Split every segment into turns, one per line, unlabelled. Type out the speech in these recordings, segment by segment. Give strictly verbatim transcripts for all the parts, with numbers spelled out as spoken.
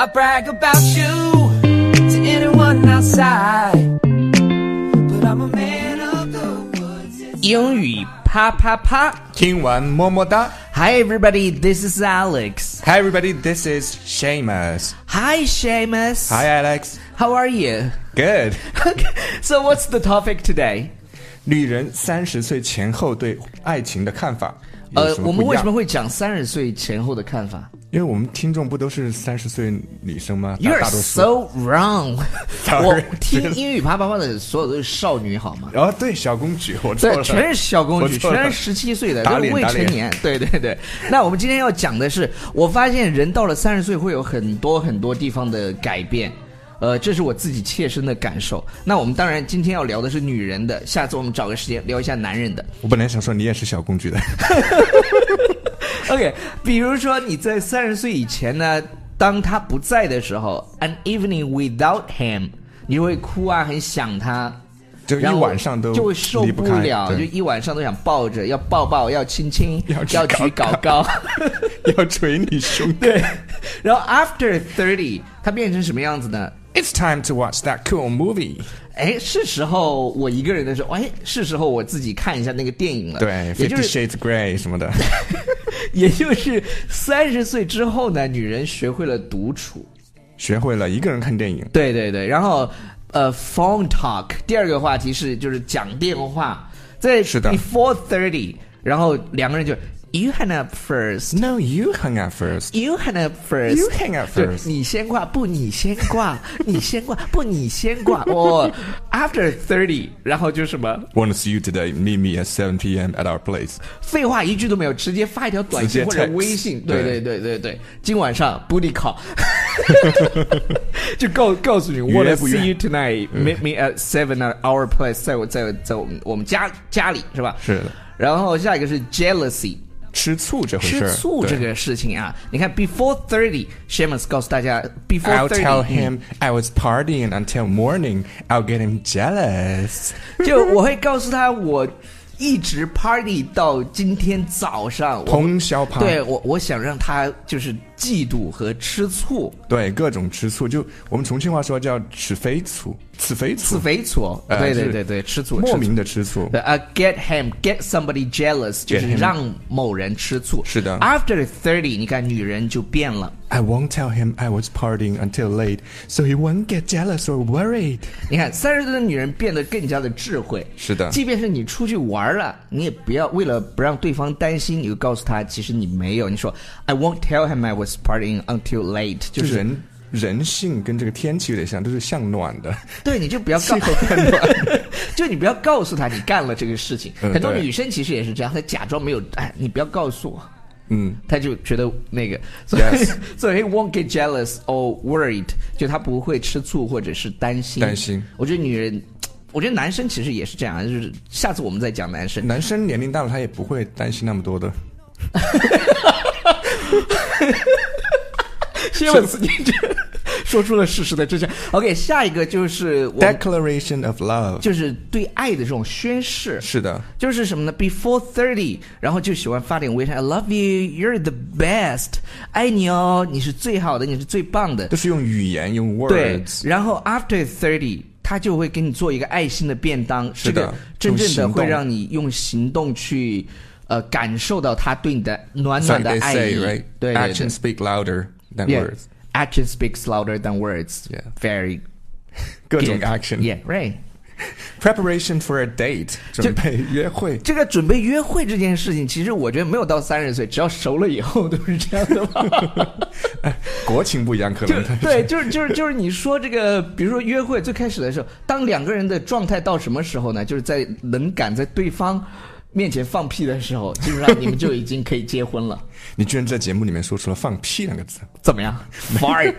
I brag about you to anyone outside, but I'm a man of the woods. 英语啪啪啪，
听完么么哒。
Hi everybody, this is Alex.
Hi everybody, this is Seamus.
Hi Seamus.
Hi Alex.
How are you?
Good.
Okay, so what's the topic today?
女人三十岁前后对爱情的看法有
呃，
什么不一样？
我们为什么会讲三十岁前后的看法？
因为我们听众不都是三十岁女生吗？
You're
大多数
so wrong. 我
Sorry
听英语啪啪啪的所有都是少女，好吗？
哦，对，小公举，我错
对，
了，
全是小公举，
我错了
全是十七岁的，
打
都是未
脸打脸
成年。对对对。那我们今天要讲的是，我发现人到了三十岁会有很多很多地方的改变。呃，这是我自己切身的感受。那我们当然今天要聊的是女人的，下次我们找个时间聊一下男人的。
我本来想说你也是小公举的。
OK， 比如说你在三十岁以前呢，当他不在的时候 ，an evening without him， 你就会哭啊，很想他。
就一晚上都
就会受不了，就一晚上都想抱着，要抱抱，要亲亲，
要
要举高高，
要捶你胸。
对，然后 after thirty， 它变成什么样子呢？
It's time to watch that cool movie。
哎，是时候我一个人的时候，哎，是时候我自己看一下那个电影了。
对 ，Fifty Shades Grey 什么的。
也就是三十岁之后呢，女人学会了独处，
学会了一个人看电影。
对对对，然后。呃、uh, ，phone talk。第二个话题是就是讲电话，在 before thirty， 然后两个人就 you hang up first，
no you hang up first，
you hang up first，
you hang up first，
你先挂不你先挂，你先挂不你先挂。哦、oh, ，after thirty， 然后就什么
？Want to see you today? Meet me at seven p m at our place。
废话一句都没有，直接发一条短信或者微信。对对对对对，今晚上 booty call。就告告诉你 ，Want to see you tonight? Meet me at seven at our place， 在我在在我们我们家家里是吧？
是的。
然后下一个是 jealousy，
吃醋这回事。
吃醋这个事情啊，你看 before thirty， Seamus 告诉大家 before thirty，
I'll tell him I was partying until morning. I'll get him jealous。
就我会告诉他我。一直 party 到今天早上，
通宵趴。
对我，我想让他就是嫉妒和吃醋。
对，各种吃醋，就我们重庆话说叫吃肥醋，吃肥醋，
吃肥醋。呃、对对对对，吃醋，
莫名的吃醋。
对啊、uh, ，get him, get somebody jealous， 就是让某人吃醋。
是的。
After thirty， 你看女人就变了。
I won't tell him I was partying until late, so he won't get jealous or worried。
你看，三十岁的女人变得更加的智慧。
是的。
即便是你出去玩了，你也不要为了不让对方担心，你就告诉他，其实你没有。你说 I won't tell him I was partying until late， 就是。
人人性跟这个天气有点像，都是向暖的。
对，你就不要告诉他，就你不要告诉他你干了这个事情。嗯、很多女生其实也是这样，她假装没有，哎，你不要告诉我。
嗯，
他就觉得那个，所以
yes.
所以 he won't get jealous or worried， 就他不会吃醋或者是担心。
担心。
我觉得女人，我觉得男生其实也是这样，就是下次我们再讲男生。
男生年龄大了，他也不会担心那么多的。
谢文斯，你这说出了事实的真相。OK， 下一个就是
Declaration of Love，
就是对爱的这种宣誓。
是的，
就是什么呢 ？Before thirty， 然后就喜欢发点微信 ，I love you，you're the best， 爱你哦，你是最好的，你是最棒的，
都是用语言用 words。
对，然后 after thirty， 他就会给你做一个爱心的便当，
是的，
这个真正的会让你用行动去呃感受到他对你的暖暖的爱意。
So right?
对对对
，Action speak louder than
yeah,
words.
Action speaks louder than words.
Yeah,
very
各种 action.
Yeah, right.
Preparation for a date， 准备约会。
这个准备约会这件事情，其实我觉得没有到三十岁，只要熟了以后都是这样的吧。
国情不一样，可能
就对，就是就是就是你说这个，比如说约会最开始的时候，当两个人的状态到什么时候呢？就是在能敢在对方面前放屁的时候，基本上你们就已经可以结婚了。
你居然在节目里面说出了放屁两个字，
怎么样 ？Fart，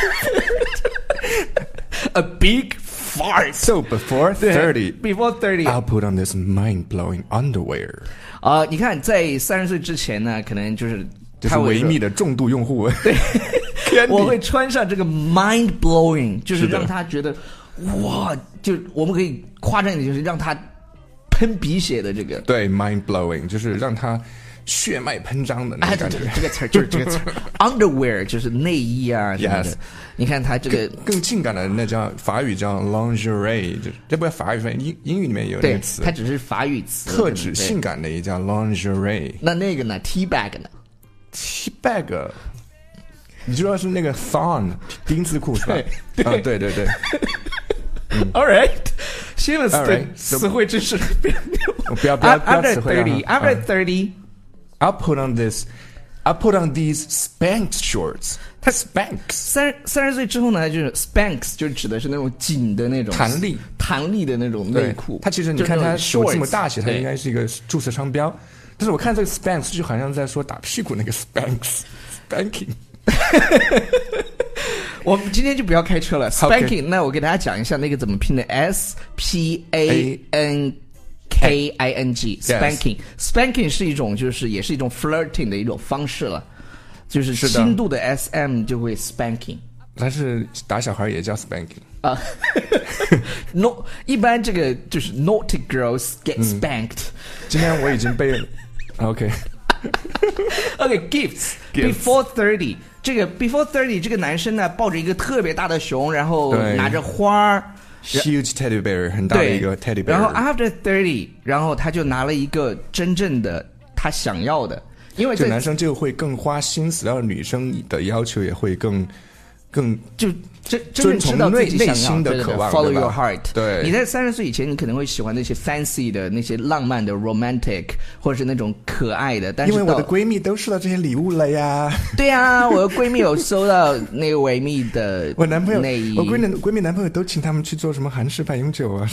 a big fart.
So before thirty,
before thirty,
I'll put on this mind-blowing underwear.
啊、呃，你看，在三十岁之前呢，可能就是
就是维密的重度用户。
对，我会穿上这个 mind-blowing， 就是让他觉得哇，就我们可以夸张一点，就是让他喷鼻血的这个。
对 ，mind-blowing 就是让他血脉喷张的那
哎，
种感觉。
这个词儿就是这个词儿，underwear 就是内衣啊什么的。
Yes
你看它这个
更更性感的那叫法语叫 lingerie， 就这不叫法语，英英语里面也有那
对
个词，
它只是法语词，
特指性感的也叫 lingerie。
那那个呢 ，tea bag 呢
T bag， 你知道是那个 thong 丁字裤是吧？
对
啊，对对对。
？All right， 新的
All right，
词汇知识不要
不要不要不要
After
词汇啊
thirty, after thirty,
I'll put on this, I'll put on these Spanx shorts. 它 Spanx
三三十岁之后呢，就是 Spanx 就指的是那种紧的那种
弹力
弹力的那种内裤。
它其实你看它
手
有这么大写，它应该是一个注册商标。但是我看这个 Spanx 就好像在说打屁股那个 Spanx spanking。
我们今天就不要开车了
Okay
，spanking。那我给大家讲一下那个怎么拼的 ，S P A N K I N G，spanking。spanking 是一种，就是也是一种 flirting 的一种方式了，就是轻度的 S M 就会 spanking。
但是打小孩也叫 spanking
啊，no， 一般这个就是 naughty girls get spanked。
今天我已经被 OK
OK gifts
Gifts
before thirty。这个 before thirty 这个男生呢，抱着一个特别大的熊，然后
对
拿着花儿。
huge teddy bear 很大的一个 teddy bear。
然后 after thirty， 然后他就拿了一个真正的他想要的，因为
就男生就会更花心思，然后女生的要求也会更更
就真真正知道自己想要
内心的渴望
，follow
对吧
your heart。
对，
你在三十岁以前，你可能会喜欢那些 fancy 的、那些浪漫的 romantic， 或者是那种可爱的。但是
因为我的闺蜜都收到这些礼物了呀。
对啊，我的闺蜜有收到那个维密的
我男朋友
内衣，
我闺蜜闺蜜男朋友都请他们去做什么韩式半永久啊。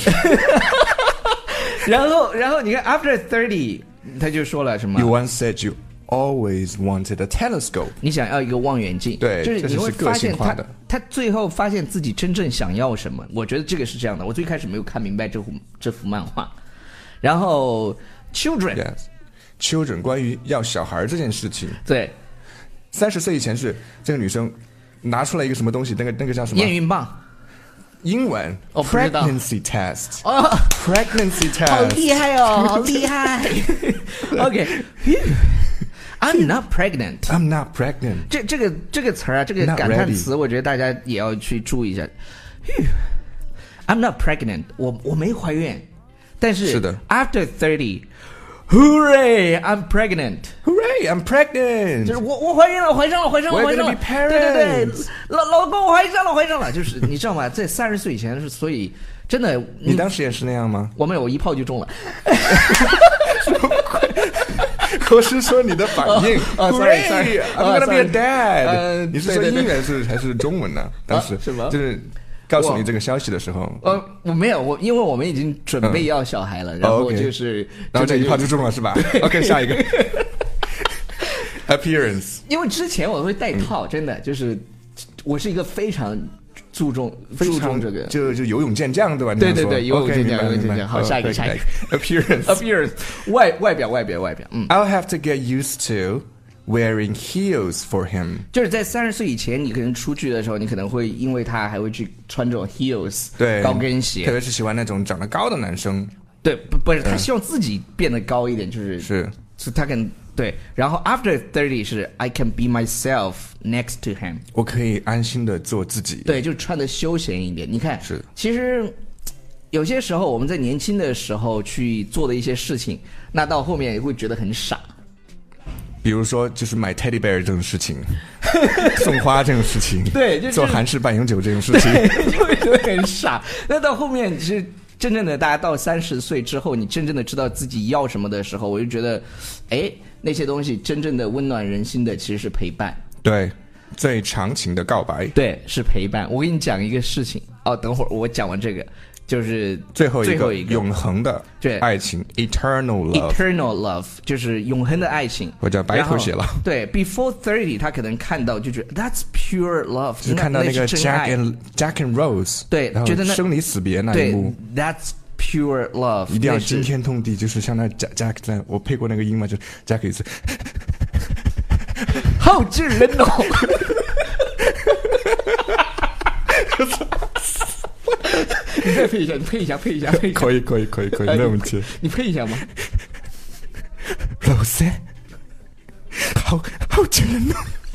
然后，然后你看 after thirty， 他就说了什么
You once said you always wanted a telescope。
你想要一个望远镜，
对，
就是你会发现他
这是个性化的
他最后发现自己真正想要什么。我觉得这个是这样的，我最开始没有看明白这幅这幅漫画。然后 children，
Yes， children 关于要小孩这件事情，
对，
三十岁以前是这个女生拿出来一个什么东西，那个那个叫什么？
验孕棒。
英文
哦不知道
pregnancy test
哦
pregnancy test
好厉害哦，好厉害。OK。I'm not pregnant.
I'm not pregnant。
这这个这个词儿啊，这个
Not
感叹
ready
词，我觉得大家也要去注意一下。I'm not pregnant， 我我没怀孕，但是
是的
After thirty，Hooray! I'm pregnant.
Hooray! I'm pregnant。
就是我我怀孕了，怀上了，怀上了，
We're
怀上
gonna
了
be。parents
对对对，老老公我怀上了，怀上了。就是你知道吗？在三十岁以前是，所以真的
你当时也是那样吗？
我没有，我一炮就中了。
我是说你的反应。
哦 sorry sorry
I'm gonna be a dad。
呃
你是说
对对对
英文是还是中文呢？当时
是吗
就是告诉你这个消息的时候，
呃，我没有，我因为我们已经准备要小孩了，然后
OK
就是，
然后这一炮
就
就中了是吧？OK， 下一个 appearance。
因为之前我会带套，真的就是我是一个非常注重注重这个
就就游泳健将对吧？
对对对，游泳健将，游泳健将。
将。
好，下一个，下一个
appearance
appearance 外外表外表外表，嗯，
I'll have to get used to wearing heels for him。
就是在三十岁以前，你可能出去的时候，你可能会因为他还会去穿这种 heels，
对，
高跟
特
鞋，
别是喜欢那种长得高的男生。
对，不不是他希望自己变得高一点，就是
是
是他跟对，然后 after thirty 是 I can be myself next to him。
我可以安心的做自己。
对，就穿的休闲一点。你看，
是
其实有些时候我们在年轻的时候去做的一些事情，那到后面也会觉得很傻。
比如说，就是买 teddy bear 这种事情，送花这种事情，
对，就是
做韩式半永久这种事情，
就会觉得很傻。那到后面，其实真正的大家到三十岁之后，你真正的知道自己要什么的时候，我就觉得，哎，那些东西真正的温暖人心的其实是陪伴。
对，最长情的告白，
对，是陪伴。我给你讲一个事情哦，等会儿我讲完这个，就是
最后一个
最后一个
永恒的
对
爱情 eternal love。
eternal love 就是永恒的爱情。
我叫白头写了。
对 ，before thirty 他可能看到就觉得 that's pure love，
就是看到那个 Jack and Jack and Rose，
对，
然后
觉得那
生离死别那一
对
幕，
，that's pure love，
一定要惊天动地，就是像那 Jack Jack 在我配过那个音嘛，就 Jack 一次，
好惊人哦！你再配一下，你配一下，配一下，配一下。
可以可以可以可以，没问题。
你配一下吗
Rose 人。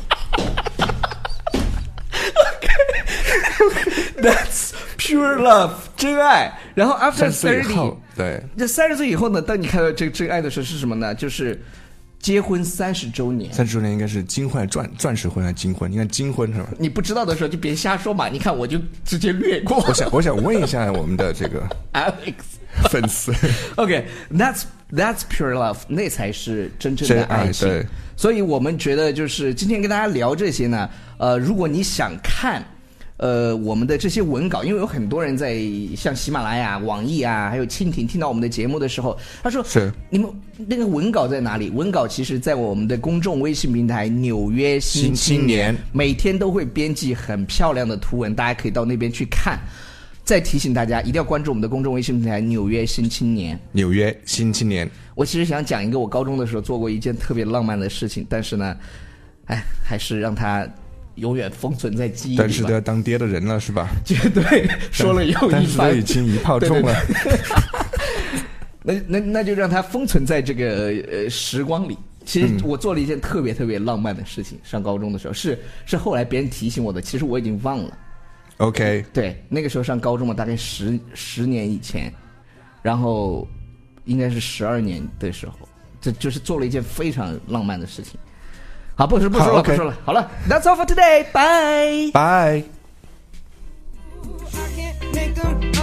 That's pure love， 真爱。然后 after
三十
thirty，
对，
这三十岁以后呢，当你看到这个真爱的时候是什么呢？就是结婚三十周年。
三十周年应该是金婚、钻钻石婚还是金婚？应该金婚是吧？
你不知道的时候就别瞎说嘛。你看，我就直接略过。
我想，我想问一下我们的这个
Alex
粉丝。
OK，that's、okay, that's pure love， 那才是真正的爱情。
真爱对。
所以我们觉得，就是今天跟大家聊这些呢，呃，如果你想看。呃，我们的这些文稿，因为有很多人在像喜马拉雅、网易啊，还有蜻蜓听到我们的节目的时候，他说：“
是
你们那个文稿在哪里？”文稿其实在我们的公众微信平台《纽约新青年》，每天都会编辑很漂亮的图文，大家可以到那边去看。再提醒大家，一定要关注我们的公众微信平台《纽约新青年》。
纽约新青年，
我其实想讲一个我高中的时候做过一件特别浪漫的事情，但是呢，哎，还是让它。永远封存在记忆里吧。
但是都要当爹的人了，是吧？
绝对说了又一番，
但是都已经一炮中了。
对对对那那那就让它封存在这个呃时光里。其实我做了一件特别特别浪漫的事情，上高中的时候是是后来别人提醒我的，其实我已经忘了。
OK，
对，那个时候上高中嘛，大概十十年以前，然后应该是十二年的时候，这就是做了一件非常浪漫的事情。好，不说不说了，
okay.
不说了。好了 ，That's all for today. Bye.
Bye.
I can't make them